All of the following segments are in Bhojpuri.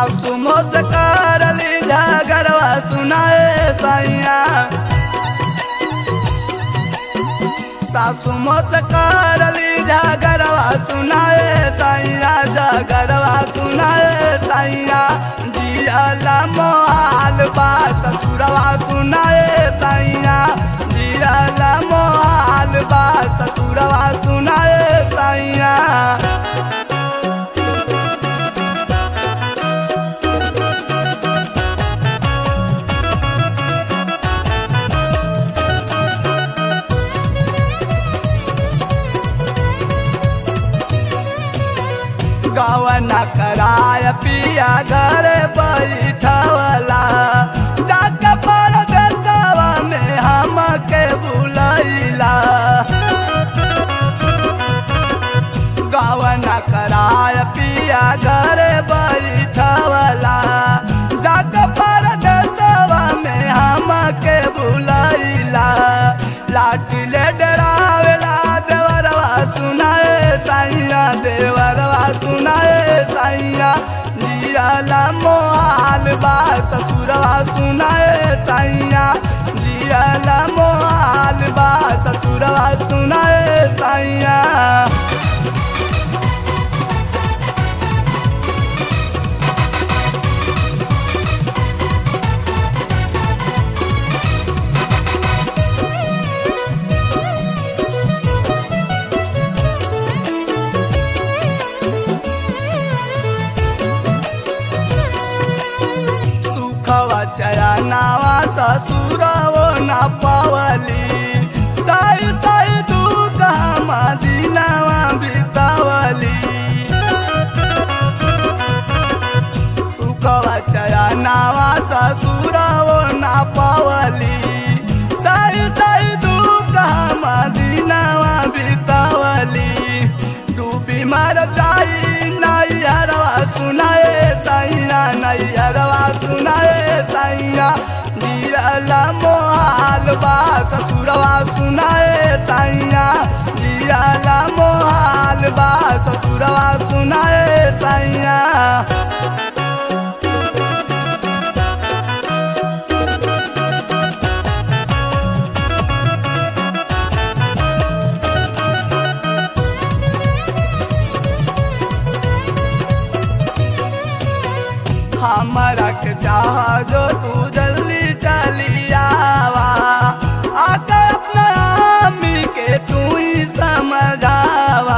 सासु मोस करली झगड़वा सुनाए सैया सासु मोस करली झगड़वा सुनाए सैया झगड़वा सुनाए सैया जियाला मोहाल बा ससुरवा सुनाए सैया जियाला मोहाल बा ससुरवा सुनाए सैया गवना कराय पिया घर बैठवला जाके परदेसवा में हमके बुलैला गवना कराय पिया घर बैठवला जाके परदेसवा में हमके बुलैला लाठी ले डरावेला देवरवा सुनाए सैया देवरवा सुनाए सैया जियाला मोहाल बा ससुरवा सुनाए सैया जियाला मोहाल बा ससुरवा सुनाए सैया चयनावा ससुरवो न पावली साई साई दुख हम दिनवा बितावली सुखवा चयनावा ससुरवो न पावली साई साई दुख हम दिनवा बितावली डूबी मर जाई नैयरवा सुनाए सैया नैयरवा सुनाए सैया जियाला मोहाल बा ससुरवा सुनाए सैया जियाला मोहाल बा ससुरवा सुनाए सैया हमारा के चाह जो तू जल्दी चली आवा आकर अपना आमी के तू ही समझावा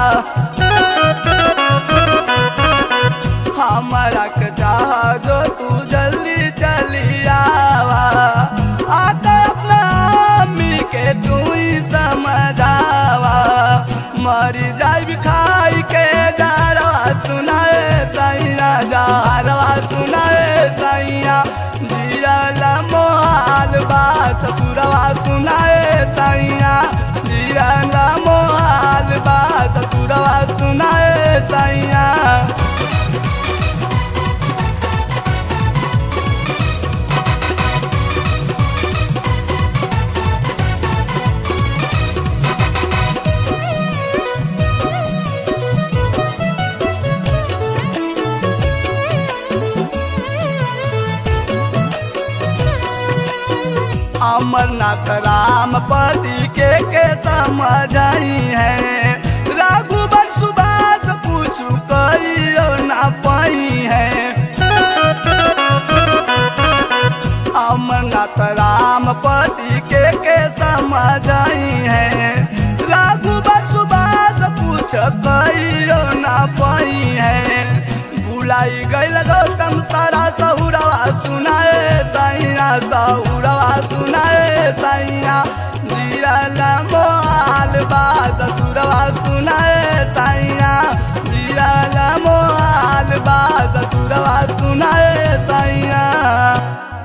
हमारा के चाह जो तू जल्दी चली आवा आकर अपना आमी के तू ही समझावा मरी जाई खाई के जारवा सुनाए सैया जारवा सुनाए सैया जियाला मोहाल बा ससुरवा सुनाए सैया जियाला मोहाल बा ससुरवा सुनाए सैया अमरनाथ राम पति के समझाई है रघुबर सुबास कुछ करियो ना पाई है अमरनाथ राम पति के समझाई है रघुबर सुबास कुछ करियो ना पाई है बुलाई गई गौतम सारा सहुरवा सुनाए सैया सहुरवा सुनाए सैया जियाला मोहाल बा ससुरवा सुनाए सैया जियाला मोहाल बा ससुरवा सुनाए सैया।